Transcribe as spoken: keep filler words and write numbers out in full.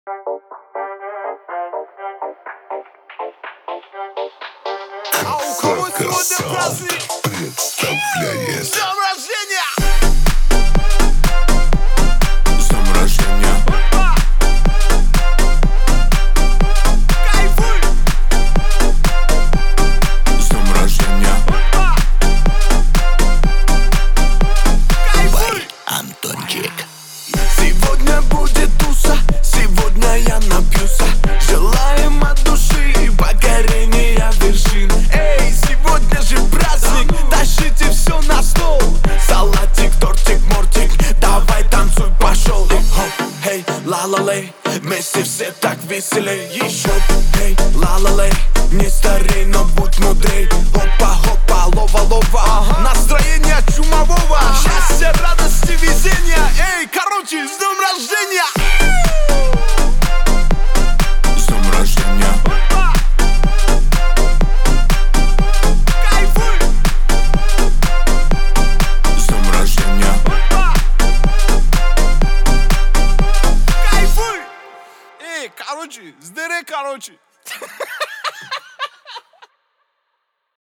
А у кого сегодня праздник? Представляет С днем рождения! С днем рождения. Кайфуй! С днем рождения. Кайфуй! Антончик. Сегодня будет туса, сегодня я напьюся. Желаем от души покорения вершин. Эй, сегодня же праздник, тащите все на стол. Салатик, тортик, мортик, давай танцуй, пошел. Хоп, эй, ла-ла-лей, вместе все так веселей. Еще, эй, ла-ла-лей, не старей, но будь мудрей. Хопа-хопа, лова-лова, настроение чумового. Счастья, радости, везения. Эй, короче, с днем рождения! С днем рождения. Кайфуй! С днем рождения. Кайфуй! Эй, короче, здорово, короче.